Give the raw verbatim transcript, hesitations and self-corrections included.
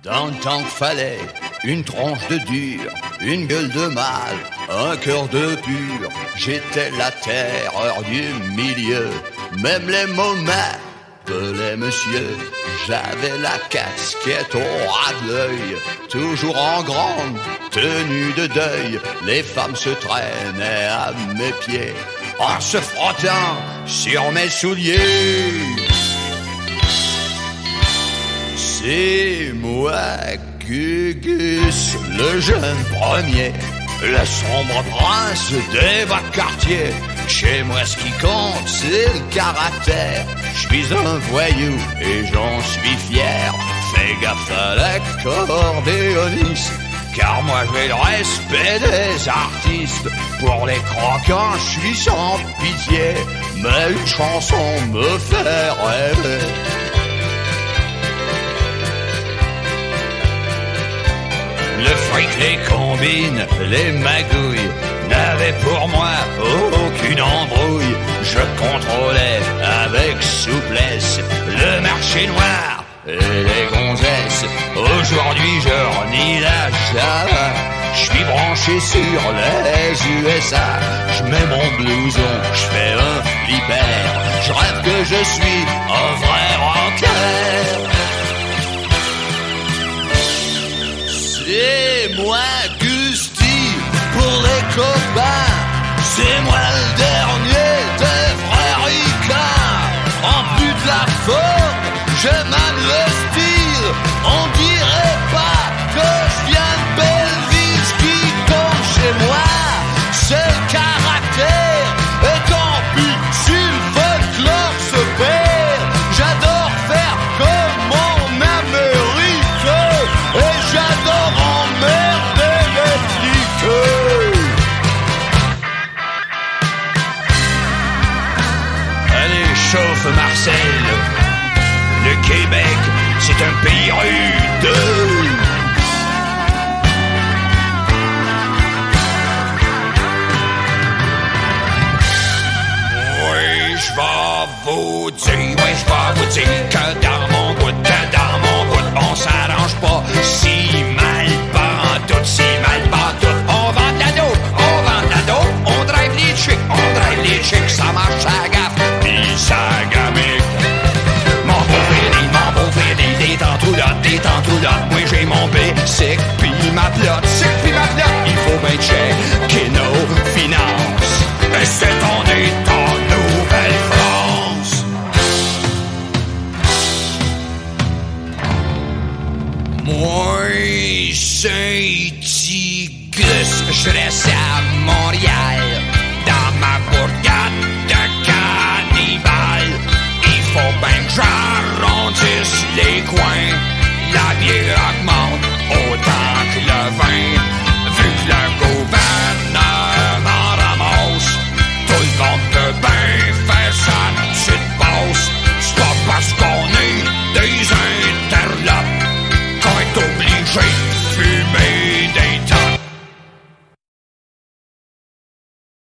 Dans le temps qu'il fallait une tronche de dur, une gueule de mâle, un cœur de pur, j'étais la terreur du milieu. Même les mots m'appelaient monsieur. J'avais la casquette au ras de l'œil, toujours en grande tenue de deuil. Les femmes se traînaient à mes pieds en se frottant sur mes souliers. C'est moi, Gugus, le jeune premier, le sombre prince des bas quartiers. Chez moi, ce qui compte, c'est le caractère. Je suis un voyou et j'en suis fier. Fais gaffe à l'accordéoniste, car moi j'ai le respect des artistes. Pour les croquants, je suis sans pitié, mais une chanson me fait rêver. Le fric, les combines, les magouilles n'avaient pour moi aucune embrouille. Je contrôlais avec souplesse le marché noir et les gonzesses. Aujourd'hui je renie la Java, je suis branché sur les U S A. Je mets mon blouson, je fais un flipper, je rêve que je suis un vrai rocker. C'est moi, Gusti, pour les copains. C'est moi le dernier des frères ricains. En plus de la forme, j'ai même le style. On dirait pas que je viens de Belleville. Ce qui compte chez moi, c'est le caractère. Et tant pis si le folklore se perd. J'adore faire comme mon Amérique, et j'adore emmerder les flics. Allez, chauffe Marcel. Le Québec, c'est un pays rude. Oui, je vais vous dire, oui, je vais vous dire que dans mon bout, que dans mon bout, on s'arrange pas si mal, pas en tout, si mal, pas en tout. On vend de la dope, on vend de la dope, on drive les chicks, on drive les chicks, ça marche à gaffe, pis ça gamique. Mon beau Freddy, mon beau Freddy, des tantoulottes, des tantoulottes, moi j'ai mon B-sick, pis ma plotte, sick pis ma plotte, il faut ben checker nos finances, et c'est on est en Nouvelle-France. Moi, c'est Tigus, je reste à Montréal, dans ma bourgade de cannibale. Il faut bien que j'arrondisse les coins.